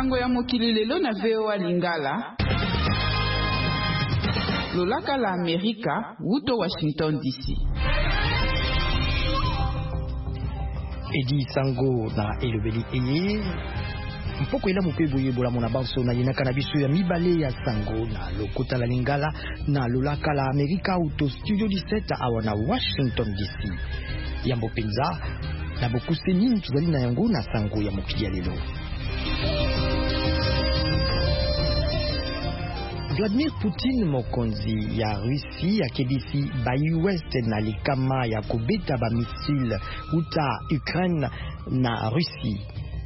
sango ya mokili lelo na VOA Lingala. Lolaka la Amerika, wuto Washington DC. Edi sango na elobeli eye. Mpoko ila mupebo yebola mona banso na yenaka na biso ya mibale ya sango na lokota la Lingala na lolaka la Amerika auto studio 17 awa na Washington DC. Yambo penza na bokuse nini tuzali na yango na sango ya mokili ya lelo. Vladimir Putin mokonzi ya Russie akebisi bayi West na likama ya kobeta ba missile uta Ukraine na Russie.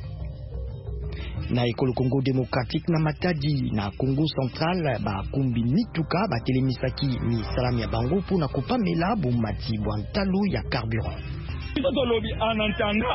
Na ekolo Congo démocratique na Matadi na Congo central ba kumbi mituka ba telemisaki ni salam ya bango pona kopamela bomati bwantalo ya carburant. Tolobi en entendant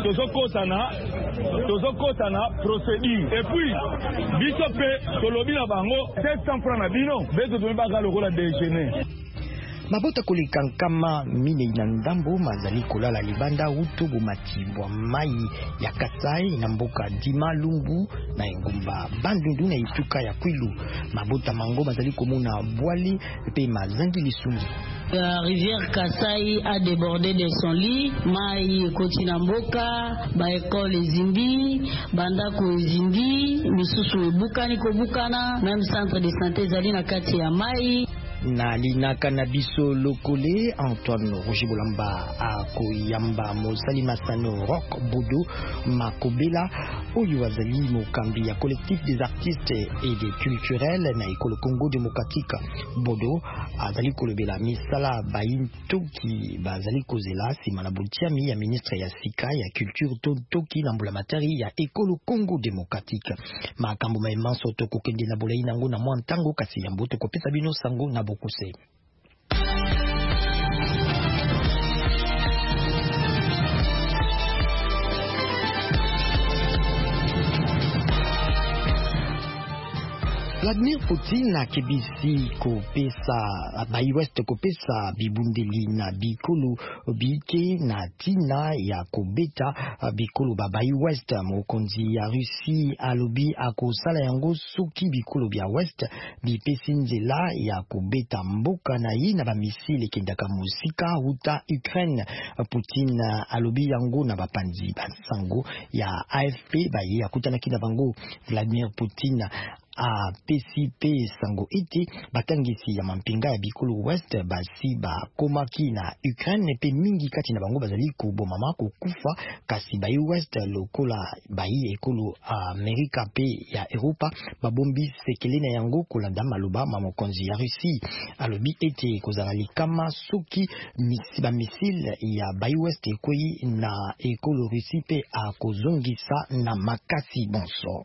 tozokotana procédure et puis bisope tolobi na bango 700 francs na bino bezo to mbaka lokola déjeuner. Mabota kolikankama mine na ndambo mazali kolala libanda uto bomati bwa mai ya Kasai na mboka Dima Lumbu na engumba Bandundu na ituka ya Kwilu. Mabota mango mazali komona bwali pe mazangi lisungi. La rivière Kasai a débordé de son lit. Mai kotina mboka, ba école Zimbi, bandako Zimbi, misusu bukani ko bukana, même centre de santé zali na kati ya mai. Na linaka na biso lokole Antoine Roger Bolamba akoyamba mosali masano rock bodo makobela oyo azali mokambi ya collectif des artistes et des culturels na ekolo Congo démocratique bodo azali kolobela misala bayintoki bazali kozela sima na botiami ya ministre ya sika ya culture toki na mbula matari ya ekolo Congo démocratique makambo maimanso to kokende na bolai nango na mwantango kasi ya mboto kopesa bino sango na Bokuse. Vladimir Putin na kebisi kopesa bayi West kopesa bibundeli na bikolo bike na tina ya kobeta bikolo bayi West. Mokonzi ya Russie alobi akosala yango soki bikolo bya West bipesi nzela ya kobeta mboka na ye na bamisile kendaka musika uta Ukraine. Putin alobi yango na bapanzi basango ya AFP baye akutanaki na bango. Vladimir Putin a PCP sango iti bakangisi ya mampinga ya bikolo West basi ba komaki na Ukraine pe mingi kati na bango bazali kobomama kokufa kasi bayi West lokola bayi ekolo Amerika pe ya Europa babombi sekele na yango kolanda maloba mamokonzi ya Russie alobi ete kozala likama soki ba missile ya bayi West ekoyi na ekolo Russie pe akozongisa na makasi bonso.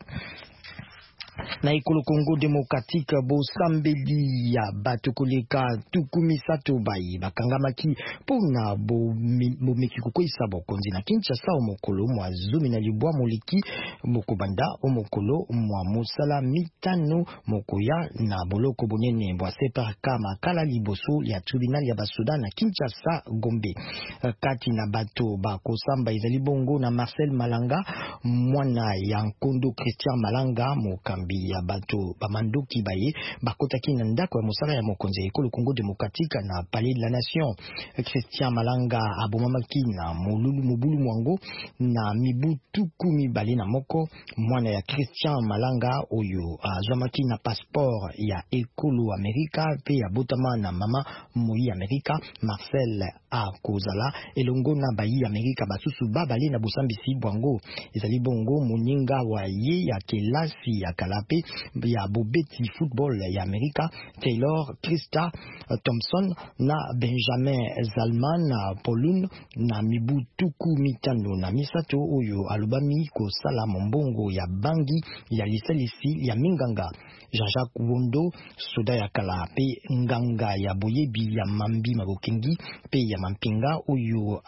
Na ekolo Congo démocratique bosambeli ya bato koleka tukumisato bayi bakangamaki pona bomeki kokoisa bokonzi na Kinshasa omokolo mwa zumi na libwa moleki mokobanda omokolo mwa mosala mitano mokoya na boloko bonene bwa separaka makala liboso ya tribunal ya basoda na Kinshasa Gombe. Kati na bato bakosamba ezali bongo na Marcel Malanga mwana ya Nkondo Christian Malanga mokambi ya bato bamandoki baye bakotaki na ndako ya mosala ya mokonzi ekolo Congo démocratique na Palais de la Nation. Christian Malanga abomamaki na mobulu mwango na mibutu 12 na moko. Mwana ya Christian Malanga oyo azwamaki na passeport ya ekolo Amerika pe abotama na mama moi Amerika. Marcel akozala elongo na bayi Amerika basusu babale na bosambisi bwango ezali bongo moninga wa ye ya kelasi ya kalape ya bobeti football ya Amerika Taylor Krista Thompson na Benjamin Zalman na Paulun na mibutuku mitano na misato oyo alubami kosala mombongo ya bangi ya lisalisi ya minganga. Jean-Jacques Wondo soda ya kala pe nganga ya boyebi ya mambi mabokengi pe ya mampinga oyo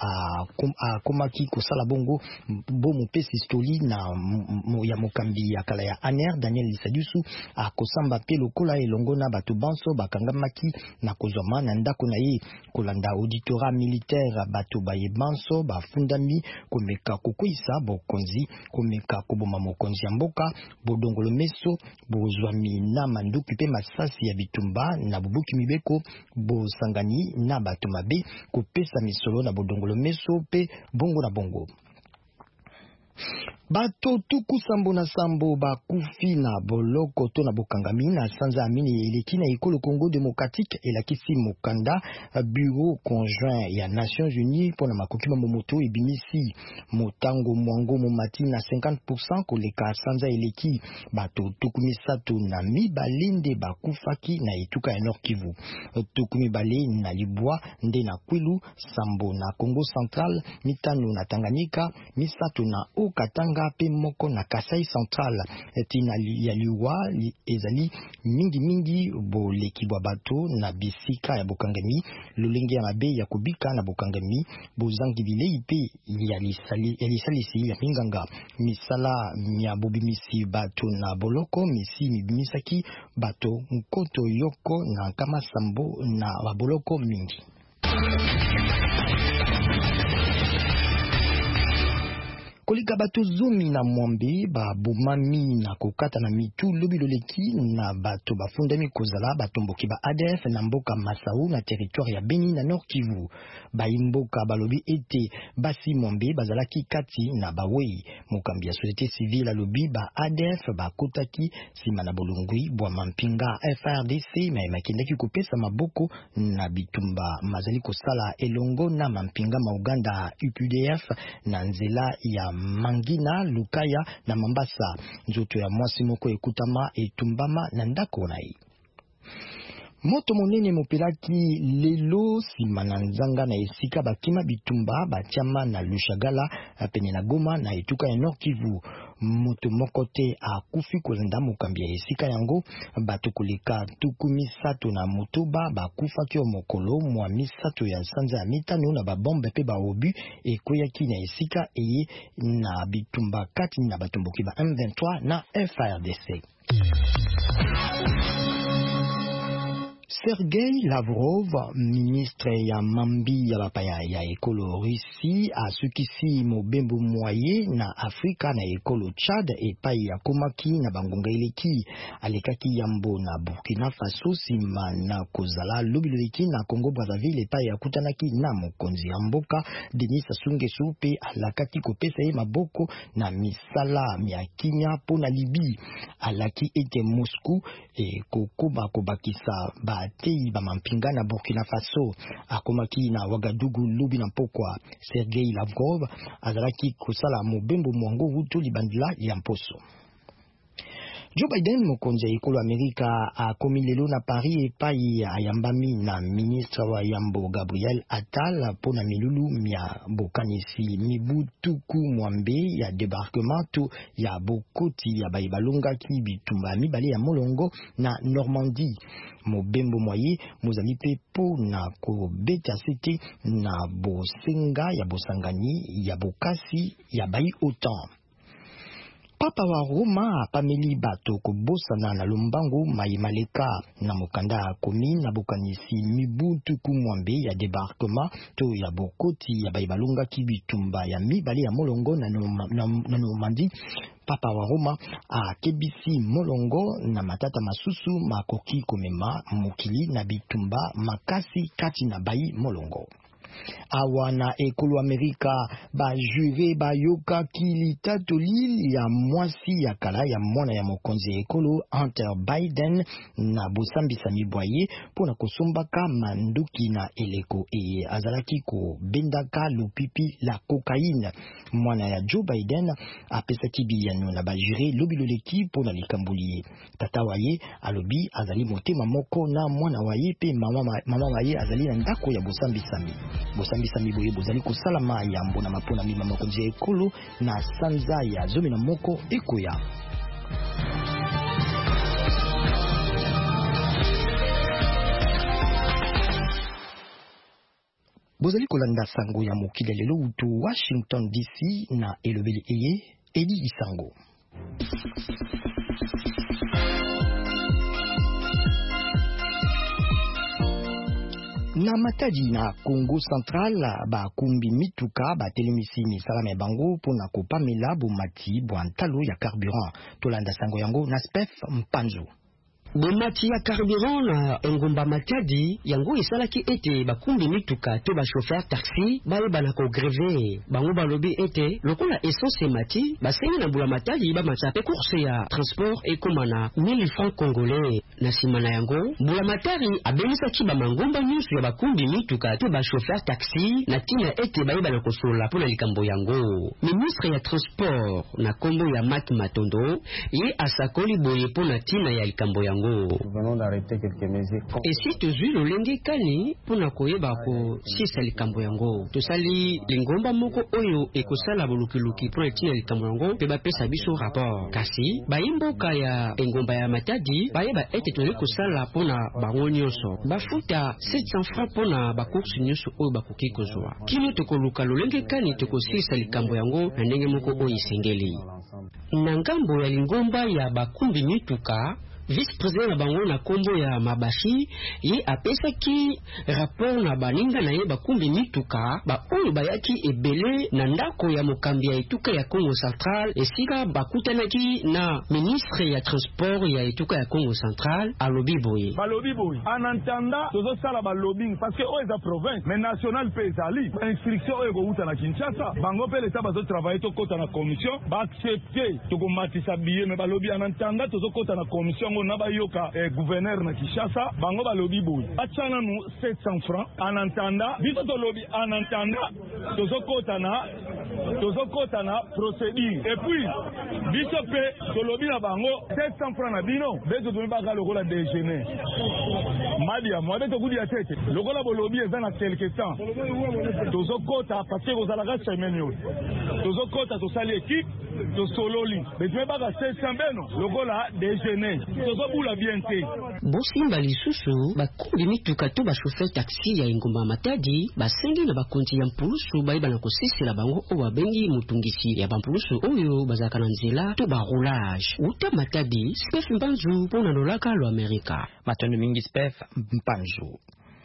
komaki kosala bongo bomo pesi stoli na ya mokambi ya kala ya Aner Daniel Daniel Lisadiusu akosamba pe lokola elongo na bato banso bakangamaki na kozwama na ndako na ye kolanda auditorat militaire bato baye banso bafundami komeka kokwisa bokonzi komeka koboma mokonzi ya mboka bodongolo meso bozwami na manduki pe masasi ya bitumba na bubuki mibeko bosangani na bato mabe kopesa misolo na bodongolo meso pe bongo na bongo. Bato tuku sambo na sambo bakufi na boloko to na bokangami na sanza amini eleki na ekolo Congo démocratique elakisi mokanda bureau conjoint ya Nations Unies pona makoki momoto ebimisi motango mwango momati na 50% koleka sanza eleki bato tuku misato na mibalende bakufaki na etuka ya Nord Kivu tuku mibale na Libwa nde na Kwilu sambo na Congo Central mitano na Tanganyika misato na Okatanga pe moko na Kasai Central tina ya liwa ezali mingi boleki bwa bato na bisika ya bokangami lolenge ya mabe ya kubika na bokangami bozangi bilei pe ya lisalisi ya minganga misala ya bobimisi bato na boloko misi mibimisaki bato nkoto yoko na kama sambo na baboloko mingi. Kolika bato zomi na mwambe ba bomami na kokata na mitu lobi loleki na bato bafundami kozala batomboki ba ADF na mboka Masau na territoire ya Beni na Nord Kivu ba imboka balobi ete basi mwambe bazalaki kati na bawei mokambi ya société civile alobi ba ADF bakotaki sima na bolungwi bwa mampinga FRDC na makendaki kopesa maboko na bitumba mazali kosala elongo na mampinga ma Uganda UPDF na nzela ya Mangina, Lukaya na Mambasa. Nzoto ya mwasi moko ekutama etumbama na ndako nai. Moto monene mopelaki lelo sima na nzanga na esika bakima bitumba bachama na Lushagala pene na Goma na etuka ya Nord Kivu. Moto mokote akufi kolanda mokambi ya esika yango bato koleka tuku misato na motoba bakufa kyo mokolo mwa misato ya sanza ya mitano na babombe pe baobu ekoyaki na esika eye na bitumba kati na batomboki ba M23 na FARDC. Sergei Lavrov, ministre ya mambi ya bapaya ya ekolo Russie, asukisi mobembo mwaye na Afrika na ekolo Chad epai ya komaki na bangonga eleki alekaki yambo na Burkina Faso sima na kozala lobiloleki na Congo Brazzaville epai ya kutanaki na mokonzi ya mboka Denis Sassou Nguesso pe alakaki kopesa ye maboko na misala ya kimia pona Libi alaki ete Moscou kokoba kobakisa batei ba mampinga na Burkina Faso akomaki na Ouagadougou lubi na pokwa. Sergei Lavrov azalaki kosala mobembo mwango wuto libandila ya mposo. Joe Biden mokonzi ya ekolo Amerika akomi lelo na Paris epai ayambami na ministre wa yambo Gabriel Attal pona milulu mia bokanisi mibutuku mwambe ya debarquement ya bokoti ya baibalongaki bitumba mibale ya molongo na Normandie. Mobembo mwaye mozali pe po na kobeta sete na bosenga ya bosangani ya bokasi ya bai OTAN. Papa wa Roma apameli bato kobosana na lombango maimaleka na mokanda komi na bokanisi mibutu kumwambe ya debarquement to ya bokoti ya baibalonga kibitumba ya mibale ya molongo na Normandie. Papa wa Roma akebisi molongo na matata masusu makoki komema mokili na bitumba makasi kati na bai molongo. Awana ekolo Amerika ba jure ba yoka kilitatoli ya mwasi ya kala ya mwana ya mokonzi ekolo Hunter Biden na bosambisa mibwaye pona kosombaka manduki na eleko azalaki ko bendaka lupipi la cocaïne. Mwana ya Joe Biden apesaki biyano na ba jure lobiloleki pona likambuli. Tata waye alobi azali motema moko na mwana waye pe mama waye azali na ndako ya bosambisami. Bosambisami boye bozali kosalama ya mbona mapona mima mokonzi ekolo na sanza ya zomi na moko ekoya. Bozali kolanda sango ya mokili lelo utu Washington DC na elobeli eye Edi Isango. Na Matadi na Congo Central ba kumbi mituka ba telemisi misala me bango pona kopamela bomati bwantalo ya carburant tolanda sango yango na Spef Mpanzo. Bomati ya carburant na engomba Matadi yango esalaki ete bakumbi mituka to ba chauffeur taxi bayebana ko greve bango balobi ete lokola essence mati basengi na bula Matadi ba matsape course ya transport ekomana 1000 francs congolais na simana yango bula Matadi abemisaki ba mangomba nyusu ya bakumbi mituka to ba chauffeur taxi na tina ete bayebana ko sola pona likambo yango. Ministre ya transport na kombo ya Mat Matondo ye asakoli boye pona tina ya likambo yango. Venons d'arrêter quelques mesures. Et si tu zui le lenge kani pona koyeba ko sisa likambo yango tosali lingomba moko oyo ekosala bolukiluki pona tina likambo yango pe bapesa biso rapport kasi bayimboka ya engomba ya Matadi bayeba ete toli kosala pona bango nyonso bafuta 700 francs pona bacourse nyonso oyo bakoki kozwa kino tokoluka lolenge kani tokosisa likambo yango na ndenge moko oyo isengeli na ngambo ya lingomba ya bakumbi mituka. Vice-président na bango na kombo ya Mabashi ye apesaki rapport na baninga na ye bakumbi mituka ba oyo bayaki ebele na ndako ya mokambi ya etuka ya Congo Central esika bakutanaki na ministre ya transport ya etuka ya Congo Central alobi boye en entendant tozo sala ba lobbying parce que oyo za province mais national pe ezali instruction oyo ko uta na Kinshasa bango pe leta bazo travailler to kota na commission ba accepter to ko matisa billet mais ba lobby en entendant tozo kota na commission na bayoka gouverneur na Kinshasa bango ba lobby boy achana nous 700 francs en entendant biso to lobby en entendant tozo kota na procédure et puis biso pe to lobby na bango 700 francs na bino bezo to ba lokola déjeuner madia moi beto kudi ya tete lokola bo lobby ezana quelque temps tozo kota parce que vous allez semaine yo tozo kota to sali équipe to sololi bezo ba 700 beno lokola déjeuner bula bien te bosimba lisusu bakumbi mituka to ba chauffeur taxi ya engomba Matadi basengi na bakonti ya mpulusu bayeba na kosisila bango oyo babengi mutungisi ya bampulusu oyo bazalaka na nzela to ba roulage uta Matadi Spef Mpanzu pona lolaka lo Amerika matondo mingi Spef Mpanzu.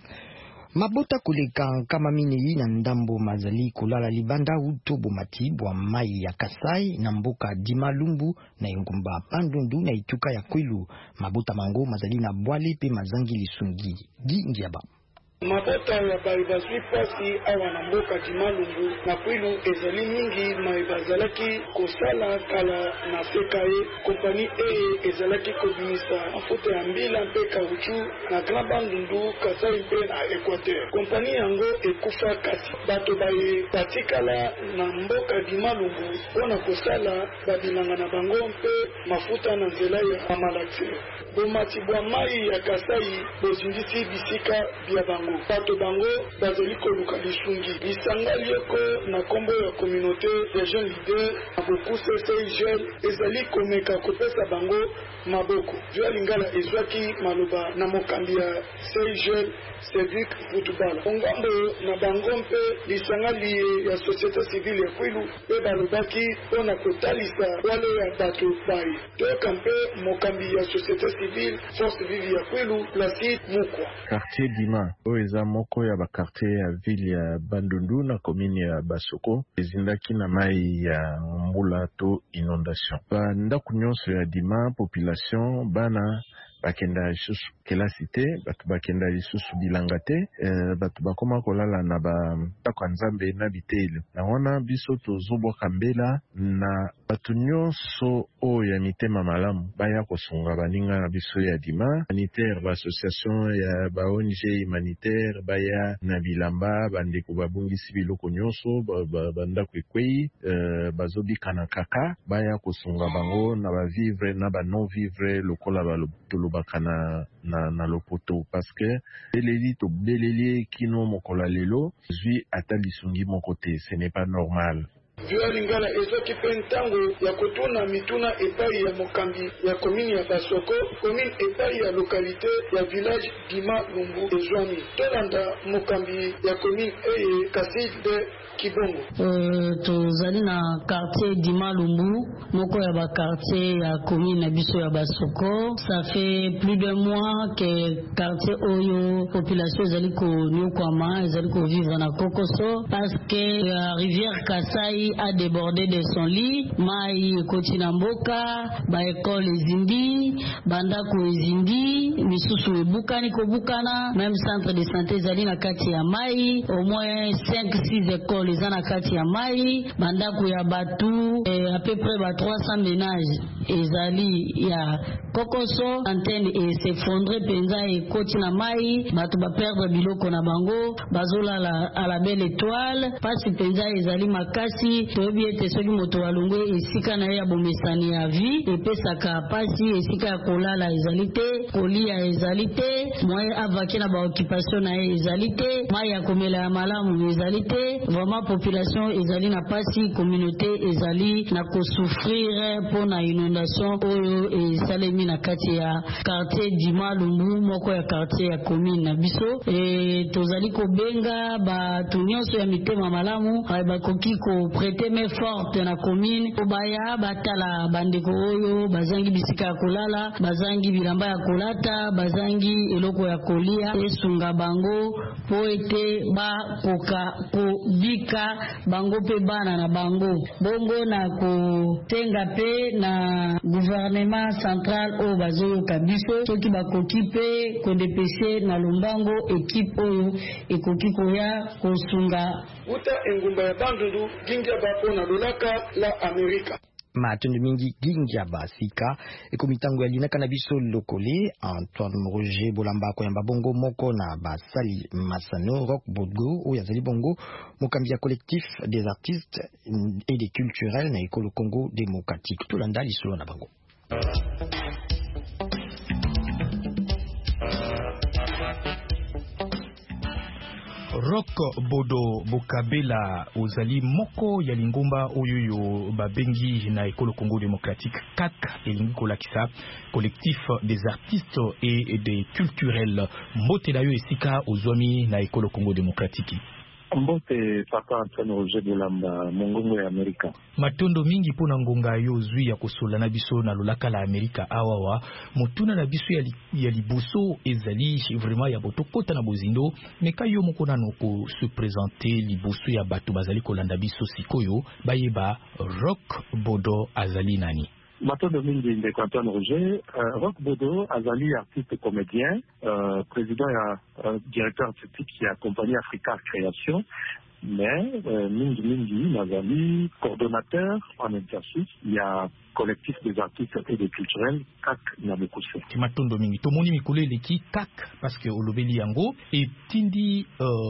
Mabota koleka kama minei na ndambo mazali kolala libanda uto bomati bwa mai ya Kasai na mboka Dimalumbu na engomba Pandundu na ituka ya Kwilu mabota mango mazali na bwale pe mazangi lisungi gingiaba. Mabota ya baibazwi pasi awa na mboka Dimalumbu na Kwilu ezali mingi maibazalaki kosala kala na sekaye kompani ezalaki kobimisa mafuta ya mbila mpe kauchu na Grand Bandundu Kasai mpe na Equateur. Kompani yango ekufa kasi bato batikala na mboka Dimalumbu mpona kosala babilanga na bango mpe mafuta na nzela ya maladi. Bomati bwa mai ya Kasai bozindisi bisika bia bango bato bango bazali koluka lisungi lisanga lioko na kombo ya communauté ya jeune leader na bokuse CIGL ezali komeka kopesa bango maboko via lingala ezwaki maloba na mokambi ya CIGL Cédric Boutubala ongambo na bango mpe lisanga liye ya société civile ya Kwilu pe balobaki mpona kotalisa wale ya bato bai toyoka mpe mokambi ya société civile force vive ya Kwilu Placide Mukwa. Quartier Dima eza moko ya ba quartier ya ville ya Bandundu na commune ya Basoko ezindaki na mai ya mbula to inondation. Ndako nyonso ya Dima population bana bakenda lisusu kelasi te batu bakenda lisusu bilanga te batu bakoma kolala na bandako ya Nzambe na bitelo na wana biso tozobwaka mbela na batu nyonso oyo ya mitema malamu baya kosunga baninga na biso ya Dima humanitaire baassociation ya ba ONG humanitaire baya na bilamba bandeko babungisi biloko nyonso bandako ekwei bazobika na kaka baya kosunga bango na ba vivre na ba non vivre lokola balobaka na lopoto parce que beleli to beleli kino mokola lelo zui ata lisungi moko te ce n'est pas normal. Via lingala ezaki pe ntango ya kotuna mituna epai ya mokambi ya komini ya Basoko komini epai ya lokalite ya village Dima Lumbu ezwami tolanda mokambi ya komini eye Kaside kibongo. Tozali na quartier Dimalumbu, moko ya ba quartier ya commune na biso ya Basoko. Ça fait plus de mois que quartier oyo population ezali ko nyokwama, ezali ko vivre na Kokoso parce que la rivière Kasai a débordé de son lit. Mai ekoti na mboka, ba école ezindi, bandako ezindi, misusu ebukani kobukana, même centre de santé ezali na kati ya mai, au moins 5-6 écoles eza na kati ya mai, bandako ya batu à peu près ba 300 ménages ezali ya Kokoso. Antenne et s'effondrer penza ekoti na mai, batu ba perdre biloko na bango, bazolala à la belle étoile, pasi penza ezali makasi. Toyebi ete soki moto alongwe esika na ya bomesani ya vie epesaka pasi, esika ya kolala ezali te, kolia ezali te, moye avaki na ba occupation na ezali te, mai ya komela ya malamu ezali te. Vraiment population ezali na pasi, communauté ezali na kosouffrir pour na inondation oyo esalemi na kati ya quartier Dimalumbu, moko ya quartier ya commune na biso. Tozali kobenga batu nyonso ya mitema malamu bakoki ko prêter main forte na commune obaya batala bandeko oyo bazangi bisika ya kolala, bazangi bilamba ya kolata, bazangi eloko ya kolia, esunga bango po ete bakoka kobika bango pe bana na bango. Bongo na kotenga pe na gouvernement central oyo bazoyoka biso soki bakoki pe kodepese na lombango ekipe oyo ekoki koya kosunga uta engumba ya Bandundu gingia bapo na lolaka la Amerika. Matundu mingi gingia basika ekomitango ya linaka na biso lokole Antoine Roger Bolamba ko yamba bongo moko na basali Masano Rock Bodo ou yazali bongo mokambia collectif des artistes et des culturels na école Congo démocratique tulanda lisolo na bango. Rock Bodo Bokabela ozali moko ya lingomba oyo babengi na ekolo Congo démocratique CAC elingi kolakisa collectif des artistes et des culturels mbote dayo esika ozwami na ekolo Congo démocratique. Mbote papa Antoine Roger Bolamba mongongo ya Amerika. Matondo mingi pona ngonga yo zwi ya kosola na biso na lolaka la Amerika awawa motuna na biso ya liboso ezali vraiment ya boto kota na bozindo meka yo moko na noko se présenter liboso ya bato bazali kolanda biso sikoyo bayeba Rock Bodo azali nani. Matondo mingi ndeko Antoine Roger, Rock Bodo azali artiste comédien, président et directeur artistique de la compagnie Africa Création, mais mingi nazali coordonnateur en exercice, il y a collectif des artistes et des culturels CAC na Bokuse. Matondo mingi tomoni mikolo leki CAC parce que olobeli yango et tindi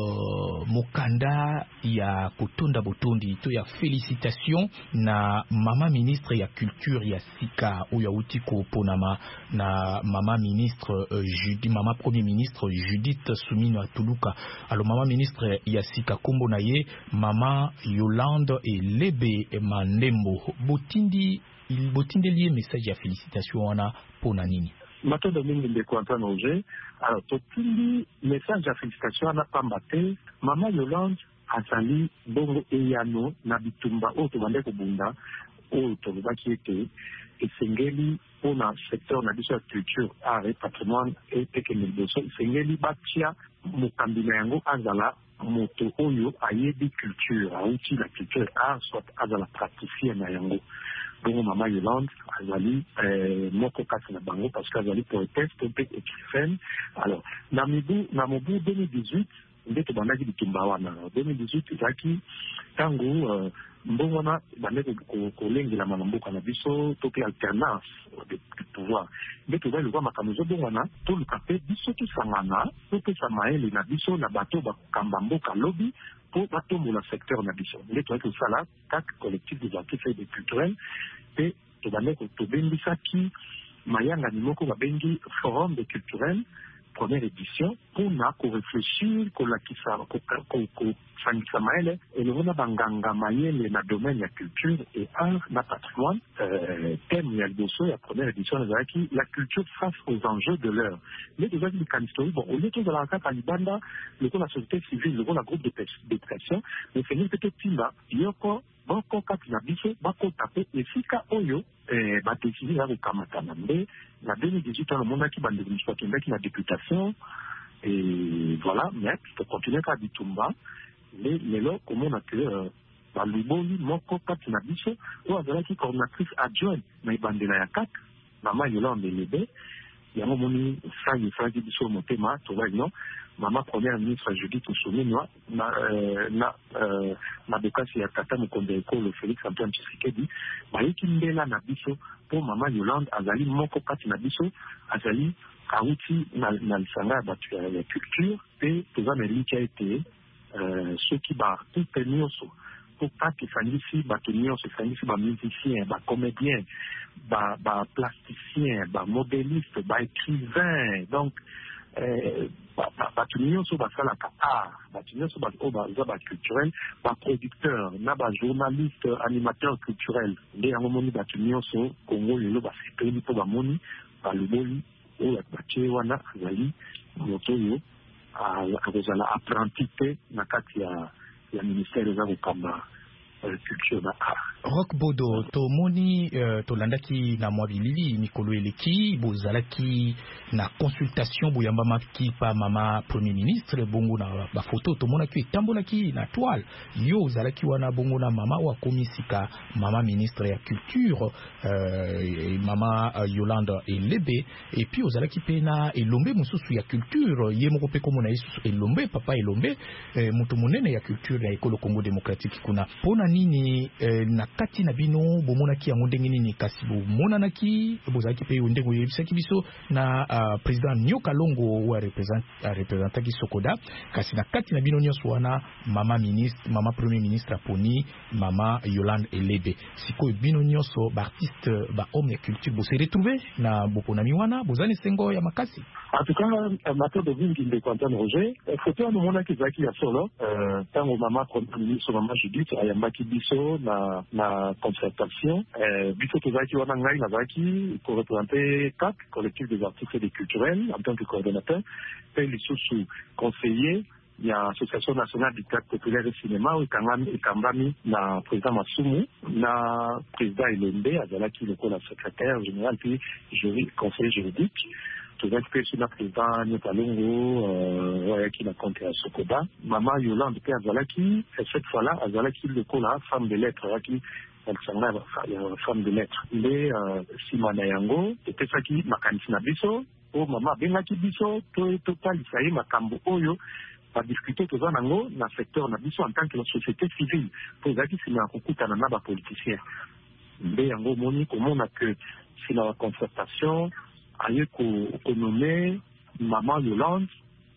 mokanda ya kotonda botondi to ya félicitations na mama ministre ya culture ya sika oya utiko ponama na mama ministre mama premier ministre Judith Suminwa Tuluka. Alors mama ministre ya sika kombo na ye mama Yolande et Lebe Mandembo botindi il botindeli message ya félicitations wana pona nini. Matondo mingi ndeko Antoine Roger, alors totindi message ya félicitations wana pambate mama Yolande azali bongo eyano na bitumba o to bande ko bunda o to baki ete esengeli pona secteur na biso culture art et patrimoine et teknologie esengeli batia mokambina yango azala moto oyo ayebi culture auti la culture art soit azala praticien na yango. Bongo mama Yolande azali moko kati na bango parce que azali poétesse pe écrivaine. Alors na mobu 2018 ndeto bandaki bitumba wana 2018 ezaki tango mbongo na bandeko kolengela mboka na biso to pe alternance de pouvoir ndeto ba lwa makamuzo bongo na to lukape biso to sangana to pe samaele na biso na bato ba kamba mboka lobby pour batombo na secteur na biso ndeto ko sala CAC collectif des artistes et des culturels et to bandeko to bendisaki mayanga ni moko babengi forum de culturel première édition pour réfléchir Samaele et le banganga mayele na domaine de culture et art na patrimoine thème ya liboso ya première édition la culture face aux enjeux de l'heure. Les deux avis de l'histoire, bon, au lieu de la carte à Libanda, le la société civile, le groupe de pression, mais c'est une petite timba, yoko, boko katina biso, bako tape, et fika oyo, décidé à Rukamatanambe, la 2018, le monde qui bande de l'histoire qui la députation, et voilà, mais pour continuer à Bitumba, mais là, comment on a que Baluboli, Moko, Katina Biso, ou Azalaki coordinatrice adjointe, mais Bandela Yakat, Maman Yolande Lebe, il y a un moment où il faut dire sur mon thème, tu vois, non? Maman première ministre Judith Oussoumi, na bekasi ya tata mokonde ekolo Félix Antoine Tshisekedi, bayeki mbela na biso pour Maman Yolande azali moko kati na biso azali kauti na lisanga ya bato ya culture pe toza na eliki ete soki baartiste nyonso pour kati efandisi bato nyonso efandisi bamusicien bacomédien baplasticien bamodéliste baécrivain donc bato nyonso basalaka art bato nyonso baza baculturel baproducteur na bajournaliste animateur culturel nde yango moni bato nyonso kongo lelo basepeli mpo bamoni baloboli oyo batie wana azali moto oyo akozala apprenti te na kati ya ministère eza kokamba culture na art. Rock Bodo, tomoni tolandaki na mwabilili mikolo eleki bozalaki na consultation boyamba maki pa mama premier ministre bongo na ba photo tomonaki etambolaki na toile yo ozalaki wana bongo na mama wa komisika mama ministre ya culture mama Yolande Elebe et puis ozalaki pena elombe mususu ya culture ye moko pe komona isusu elombe papa elombe mutu munene ya culture ya ekolo Congo démocratique kuna pona nini na kati na bino bomonaki yango ndenge nini kasi bomonanaki bozalaki pe ndenge yebisaki biso na président Nyoka Longo wa représentaki Sokoda kasi na kati na bino nyonso wana mama premier ministre aponi mama Yolande Elebe sikoyo bino nyonso ba artiste ba homme ya culture bo se retrouver na boponami wana bozani sengo ya makasi. En tout cas, Mateur de Vingi de Quentin Roger, photo nous montre que Zaki a solo, tant au maman premier ministre maman Judith ayambaki biso na concertation, biso to Zaki wana ngai na Zaki pour représenter CAC, collectif des artistes et des culturels en tant que coordonnateur, et les sous conseillers. Il y a l'association nationale du théâtre populaire et cinéma où Kambami na président Masumu na président Elombe azalaki le secrétaire général puis conseiller juridique. Tout ça que sur la président Nyoka Longo qui n'a compté à Sokoba maman Yolande pe azalaki cette fois-là azalaki le femme de lettres qui elle s'en femme de lettres mais Simana Yango était ça qui makanisi na biso o mama bengaki biso to palisa ye makambo oyo pas discuter tout ça dans le secteur na biso en tant que la société civile pour zaki si na kokutana na ba politiciens mbe yango moni comment on a que si la concertation aye ko nommer maman Yolande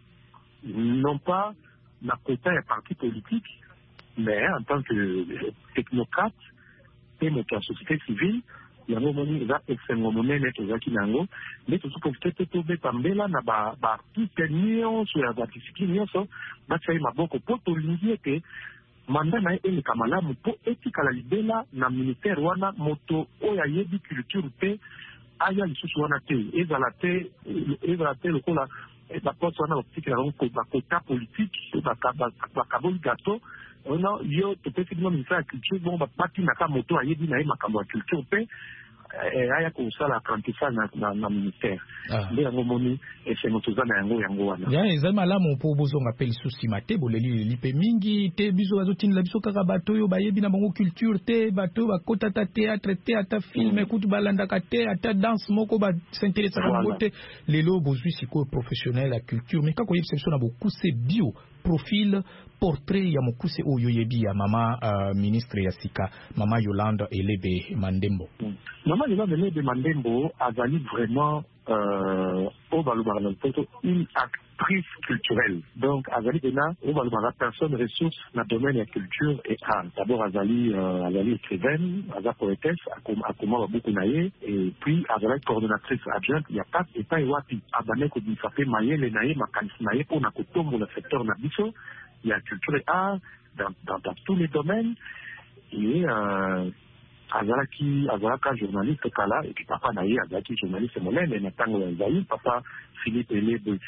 non pas na côté un parti politique mais en tant que technocrate et notre société civile yango moni eza esengo monene tozalaki nango nde tozoprofite te tobetambela na baartiste nyonso ya badiscipline nyonso batia ye maboko mpo tolingi ete manda na ye eleka malamu mpo etikala libela na ministère wana moto oyo ayebi culture te aya lisusu wana te ezala te lokola baposte wana batikela yango bakota politique bakaboli gato ono yo topesi bino ministère ya culture bongo batinaka moto ayebi na ye makambo ya culture mpe aya kosala apprentissage na ministère nde yango moni esengo toza na yango wana ezali malamu mpo bozonga mpe lisusi mate boleli mpe mingi te biso bazotinela biso kaka bato oyo bayebi na bango culture te bato oyo bakota ata théâtre te ata film ekutu balandaka te ata danse moko basinteresaka bango te lelo bozwi sikoyo professionnel ya culture mais kaka oyebisa biso na bokuse bio profil portrait ya mokuse oyo yebi ya mama ministre ya sika mama Yolande Elebe Mandembo. Mama Yolande Elebe Mandembo azali vraiment au Balubara une actrice culturelle. Donc azali bena au Balubara personne ressource dans le domaine de la culture et art. D'abord azali écrivaine, azali poétesse, akoma beaucoup naye, et puis azali coordonnatrice adjointe. Il y a pas et pas wapi abane ko bisape mayele naye makanisi naye pour na kotombo le secteur na biso. Il y a culture et art dans tous les domaines. Et azalaka journaliste kala et puis papa naye azalaki journaliste monene na tango ya Zaïre, papa Philippe Elebe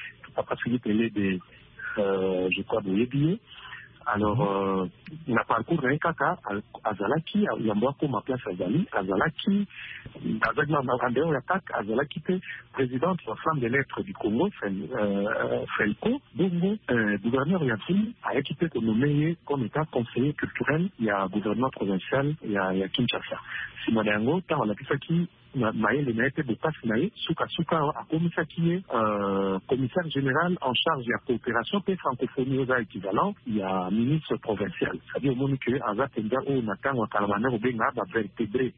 je crois boyebiye. Alors na parcours na kaka azalaki yambo ko ma place azalaki avec ma andeo ya kaka azalaki te présidente de la Femme des Lettres du Congo Felco Bongo gouverneur ya Fili a équipé ko nommé comme état conseiller culturel ya gouvernement provincial ya Kinshasa. Simone yango ta wala kisaki mayele na été de passe naye suka a komisaki commissaire général en charge de la coopération et francophonie aux équivalents, il y a ministre provincial. C'est-à-dire au moment que Azatenda ou Nathan ou Kalamana ou Benga va vertébrer.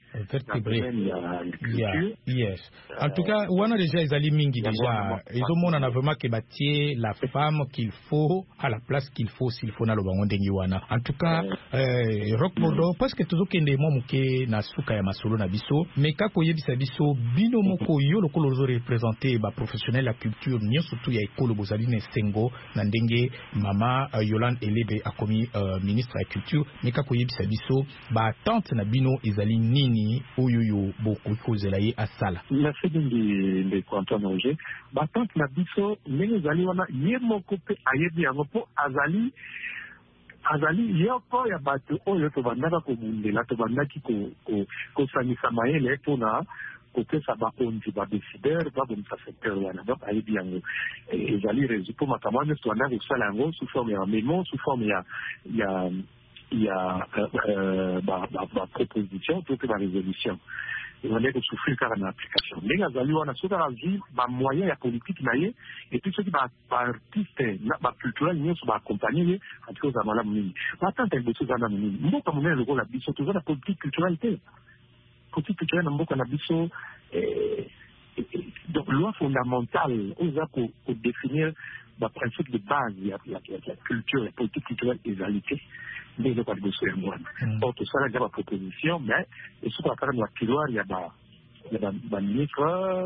Yes. En tout cas, on a déjà les alimingi déjà. Ils ont mon vraiment que bâtir la femme qu'il faut à la place qu'il faut s'il faut na lo bango ndengiwana. En tout cas, rock modo parce que toujours kende mo muke na suka ya masolo na biso, mais kako yebisa biso bino moko yo lokolo zo représenter ba professionnel la culture nyo surtout ya ekolo bozali na sengo na ndenge mama Yolande Elebe akomi ministre ya culture, mais kako yebisa biso ba tante na bino ezali nini oyoyo boko kozela ye asala. Merci de Antoine Roger. Ba tante na biso ndenge ezali wana ye moko pe ayebi yango po azali yoko ya bato oyo tobandaka kobundela tobandaki kosanisa mayele mpona kopesa bakonzi badécideur babomisa secteur wana. Donc ayebi yango ezali réseau mpo makambo nyonso tobandaka kosala yango sous forme ya memo, sous forme ya proposition to pe barésolution ebandaki kosouffrir kaka na application ndenge azali wana soki azwi bamoyen ya politique na ye epuis soki baartiste baculturel nyonso baakompagne ye antuka ozala malamu mingi batante ya liboso eza nanu mingi mboka monene lokola biso toza na politique culturelle te politique culturelle na mboka na biso donc loi fondamentale oyo eza kodéfinir baprincipe de base ya culture ya politique culturelle ezali te nde eloko ya liboso yango wana or tosala eza baproposition mais esuka kaka na bakiloire ya baministre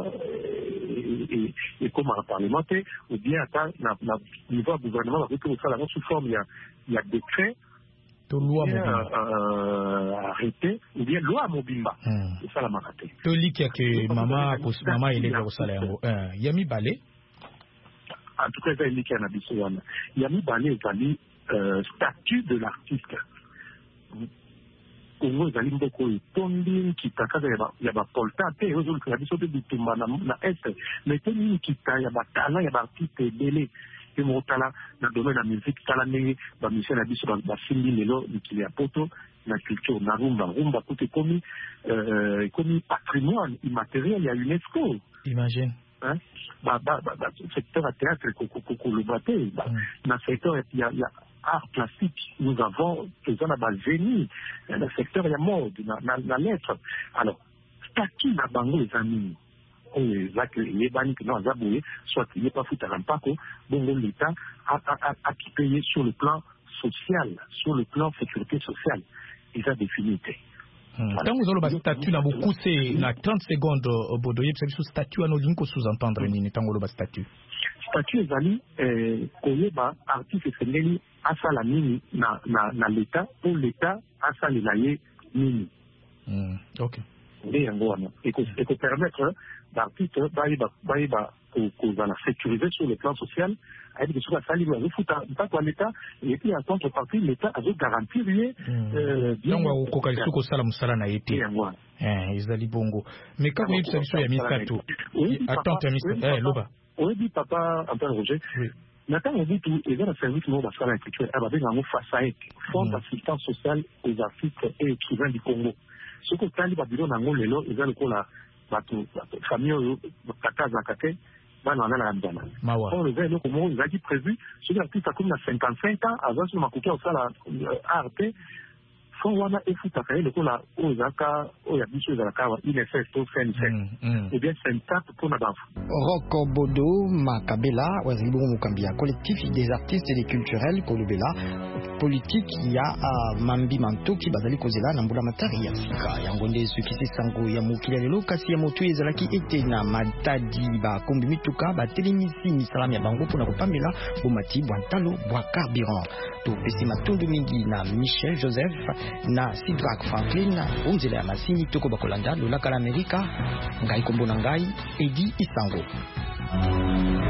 ekomaka parlement te ou bien ata na niveau ya gouvernement bakoki kosala yango sous forme ya décret arrêté ou bien loi mobimba esalamaka te tolikiake mama elebe kosala yango ya mibale en tout cas eza elikia na biso wana ya mibale ezali statut de l'artiste. Congo ezali mboka oyo etondi nkita kaka ya bapolta te ozolukela biso mpe bitumba na este mais etondi nkita ya batala ya baartiste ebele mpe moko tala na domaine ya musique tala ndenge bamusicien na biso basimbi lelo mikili ya poto na culture na rumba kuta ekomi patrimoine immatériel ya UNESCO. Imagine secteur à théâtre koloba te na secteur ya art plastique nous avons toza na bagénie na secteur ya mode na lettre. Alors statut na bango eza nini oyo ezake eyebani kena aza boye soit ye pa futaka mpako bongo l'état akipeye sur le plan social, sur le plan sécurité sociale eza défini te. Ntango ozoloba statut na bokuse na 30 secondes bodo yebisa biso statut wana olingi kosous-entendre nini ntango oloba statut ezali koyeba artiste esengeli asala nini na l'état po l'état asalela ye nini nde yango wana ekopermettre baartiste bayeba kozala sécurisé sur le plan social ayebi ke soki asali azofuta mpako ya l'état et puis en contrepartie l'état azogarantir ye ntango akokoka lisusu kosala mosala na ye te ezali bongo mais kako oyebisa biso ya misato attente ya misato loba oyebi papa Antoine Roger na ntango butu eza na service moko basala ya culture babenga yango FASAEC, Fonds d'assistance sociale aux artistes et écrivains du Congo. Soki otali babilo nango lelo eza lokola bato famille oyo kaka azalaka te bana wana ndana mawa on le ko mo ngaki prévu sur l'artiste comme na 55 ans avant sur makuki au sala arte fo wana efuta ka ile kola ozaka oya biso za kawa INSS to FNSS ou bien syntaxe pour na bafu Rocco Bodo Makabela wazilibu mukambia collectif des artistes et des culturels kolobela politique ya mambi mantoki bazali kozela na mbula matari ya sika yango nde sukisi sango ya mokili lelo kasi ya motu ezalaki ete na matadi ba kombi mituka ba telemisi misalam ya bango pona kopambela bomati bwantalo bwa carburant to pesi matundu mingi na Michel Joseph na Sidrak Franklin onzela ya masini toko bakolanda lolaka la Amerika ngai kombo na ngai Edi Isango.